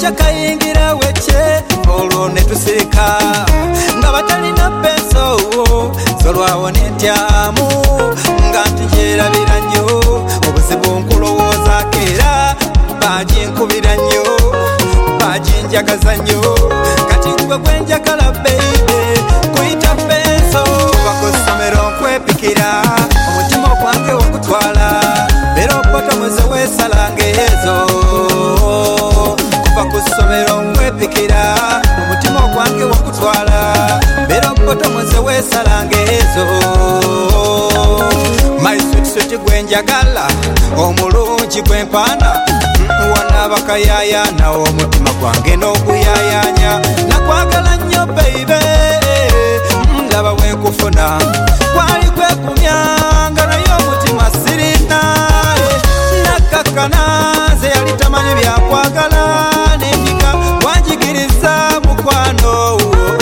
kayingira weche olwo ne tusirika nga batalina peso zolwawo n'entyamu nga ntujerabira nnyo obuzibu nkulowoozaako era baginkubira nnyo baginjagaza nnyo kati gwe gwenjagala baby kuyita peso kuva ku ssomero nkwepikira omutima ogwange okutwala beera opotomuze weesalanga ezo kuva ku ssomero nkwepikira omutima ogwange okutwala beera opotomuze weesalanga ezo my sweet sweet gwenjagala omulungi gwempanda wanabakayayana omutima gwange n'oguyayanya nakwagala nnyo baby ndaba wenkufuna kwali kwekumya nga naye omutima sirina nakkakkana nze yali tamanyi byakwagala n'endiga wanjigiriza mukwano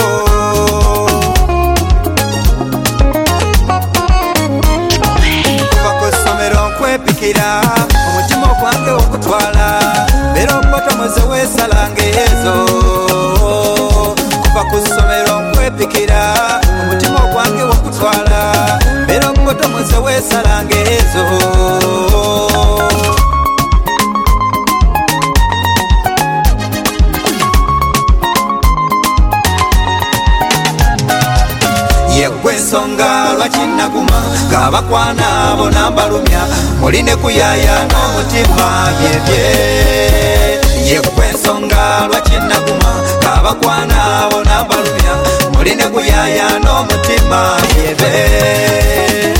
kuva ku ssomero nkwepikira omutima ogwange okutwala beera opotomuze weesalanga ezo kuva ku ssomero nkwepikira omutima ogwange okutwala beera opotomuze weesalanga ezo yegwe ensonga lwaki naguma ng'abakwana abo nambalumya muline kuyaya n'omutima byebye yegwe ensonga lwaki naguma ng'abakwana abo nambalumya muline kuyaya n'omutima byebye